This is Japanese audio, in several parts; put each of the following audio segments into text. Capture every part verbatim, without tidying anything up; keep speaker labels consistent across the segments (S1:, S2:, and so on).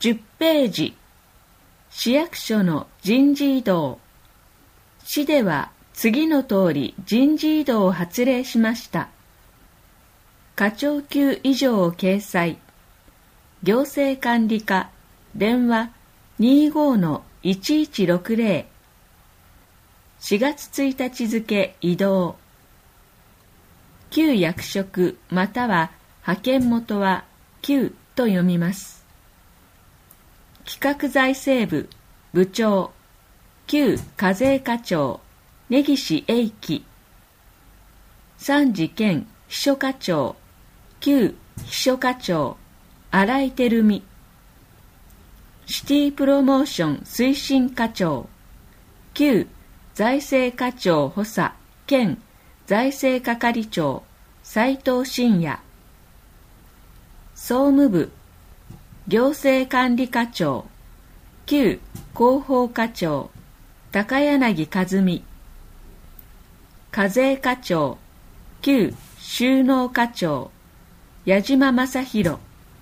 S1: じゅっページ、市役所の人事異動。市では次の通り人事異動を発令しました。課長級以上を掲載。行政管理課、電話 にじゅうごのいちいちろくぜろ。しがつついたち付異動。旧役職または派遣元は旧と読みます。企画財政部部長、旧課税課長根岸英樹。参事兼秘書課長、旧秘書課長新井照美。シティプロモーション推進課長、旧財政課長補佐兼財政係長斉藤真也。総務部行政管理課長、旧広報課長高柳和美。課税課長、旧収納課長矢島正弘。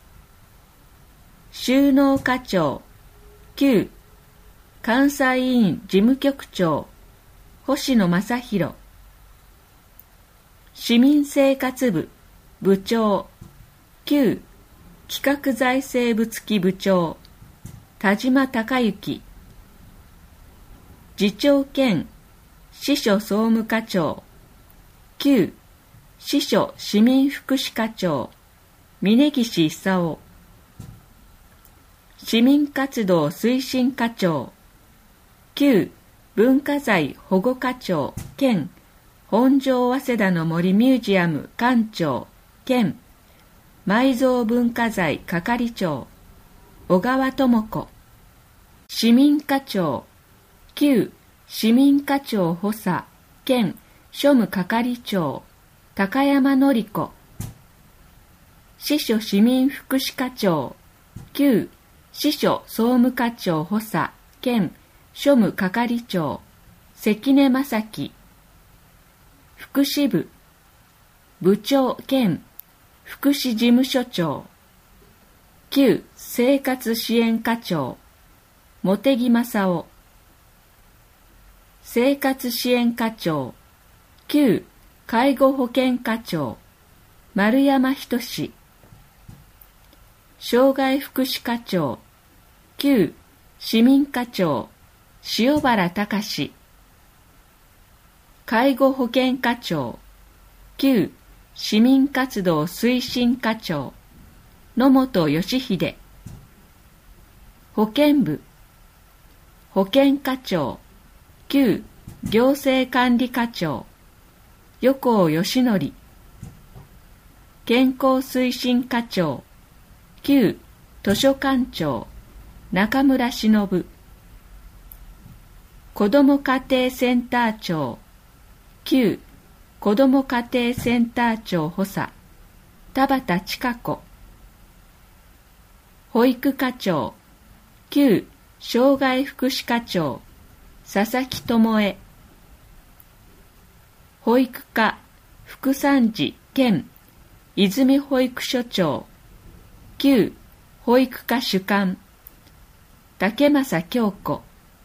S1: 収納課長、旧監査委員事務局長星野正弘。市民生活部部長、旧企画財政部付部長田島隆之。次長兼支所総務課長、旧支所市民福祉課長峯岸勲。市民活動推進課長、旧文化財保護課長兼本庄早稲田の森ミュージアム館長兼埋蔵文化財係長小川智子。市民課長、旧市民課長補佐兼庶務係長高山典子。支所市民福祉課長、旧支所総務課長補佐兼庶務係長関根正樹。福祉部部長兼福祉事務所長、旧生活支援課長茂木正夫。生活支援課長、旧介護保険課長丸山仁。障害福祉課長、旧市民課長塩原隆。介護保険課長、旧市民活動推進課長野本義秀。保健部保健課長、旧行政管理課長横尾義則。健康推進課長、旧図書館長中村忍。子ども家庭センター長、旧子ども家庭センター長補佐田畑千佳子。保育課長、旧障害福祉課長佐々木智恵。保育課副参事兼泉保育所長、旧保育課主幹竹正京子。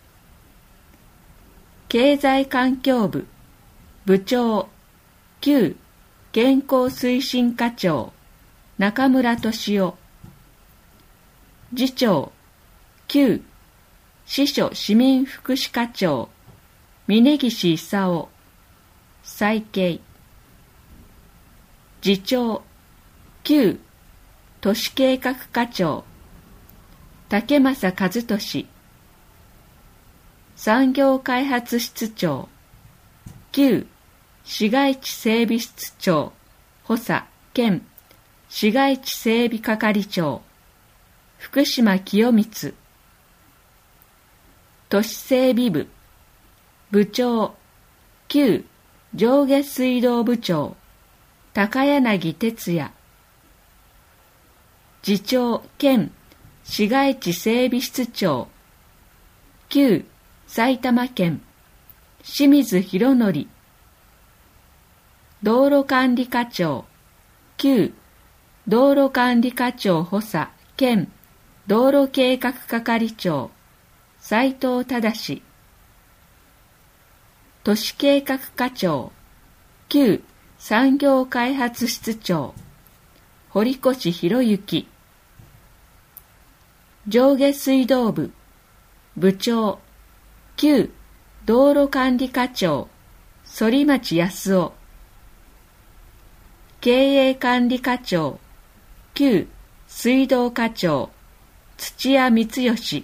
S1: 経済環境部部長、旧健康推進課長中村俊夫。次長、旧支所市民福祉課長峯岸勲。再計。次長、旧都市計画課長竹正和俊。産業開発室長、旧市街地整備室長補佐兼市街地整備係長福島清光。都市整備部部長、旧上下水道部長高柳哲也。次長兼市街地整備室長、旧埼玉県清水博則。道路管理課長、旧道路管理課長補佐兼道路計画係長斉藤正、都市計画課長旧産業開発室長堀越博之、上下水道部部長旧道路管理課長反町康夫、経営管理課長旧水道課長土屋光義、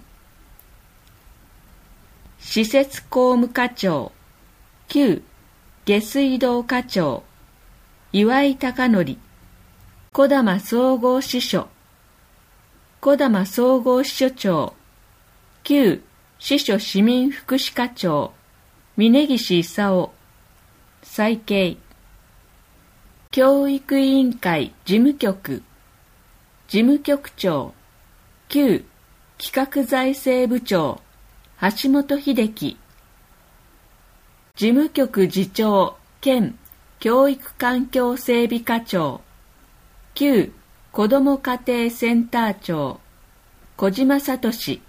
S1: 施設工務課長旧下水道課長岩井貴則、児玉総合支所児玉総合支所長旧支所市民福祉課長峯岸勲、再計教育委員会事務局事務局長旧企画財政部長橋本秀樹、事務局次長兼教育環境整備課長旧子ども家庭センター長小島聡、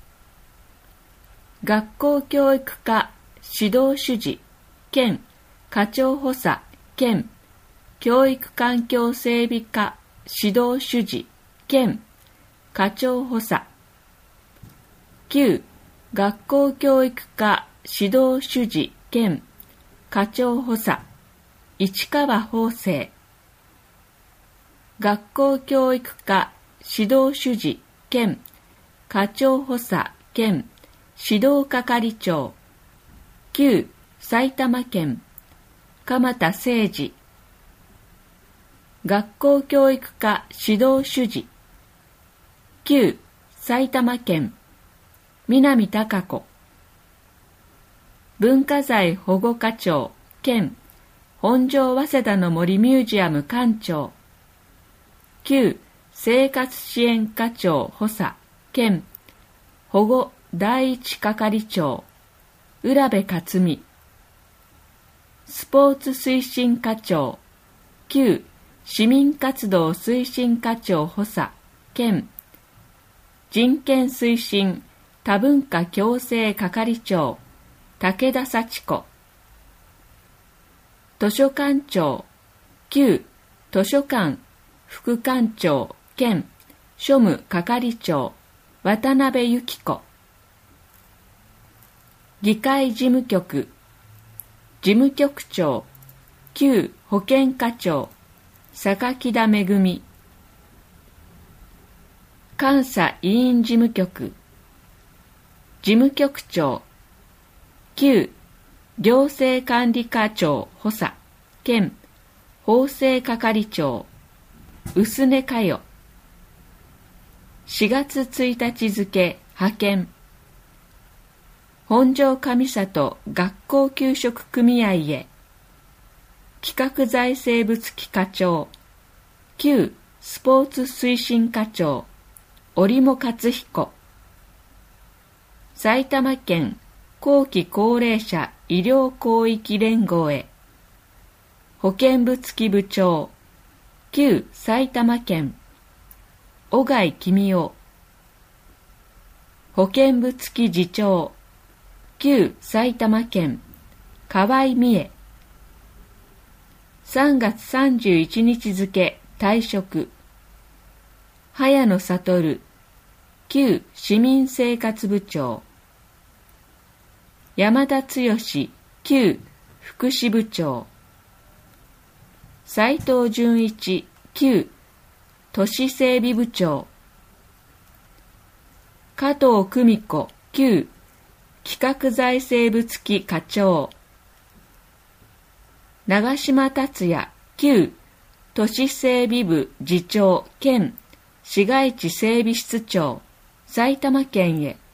S1: 学校教育課指導主事兼課長補佐兼教育環境整備課指導主事兼課長補佐旧学校教育課指導主事兼課長補佐市川法生、学校教育課指導主事兼課長補佐兼指導係長旧埼玉県鎌田誠二、学校教育課指導主事旧埼玉県南貴子、文化財保護課長兼本庄早稲田の森ミュージアム館長旧生活支援課長補佐兼保護第一係長浦部克美、スポーツ推進課長旧市民活動推進課長補佐兼人権推進多文化共生係長武田幸子、図書館長旧図書館副館長兼庶務係長渡辺由紀子、議会事務局事務局長旧保健課長榊田恵、監査委員事務局事務局長旧行政管理課長補佐兼法制係長薄根佳代、しがつついたち付派遣本庄上里学校給食組合へ企画財政部付課長旧スポーツ推進課長折茂克彦、埼玉県後期高齢者医療広域連合へ保健部付部長旧埼玉県小貝公夫、保健部付次長旧埼玉県河合美恵、さんがつさんじゅういちにち付退職早野悟旧市民生活部長山田剛旧福祉部長斉藤純一旧都市整備部長加藤久美子旧企画財政部付課長長島達也旧都市整備部次長兼市街地整備室長埼玉県へ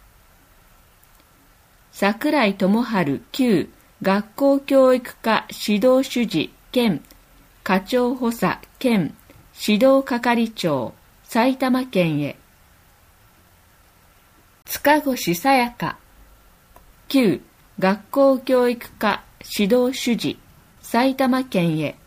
S1: 櫻井智春旧学校教育課指導主事兼課長補佐兼指導係長埼玉県へ塚越さやか旧学校教育課指導主事埼玉県へ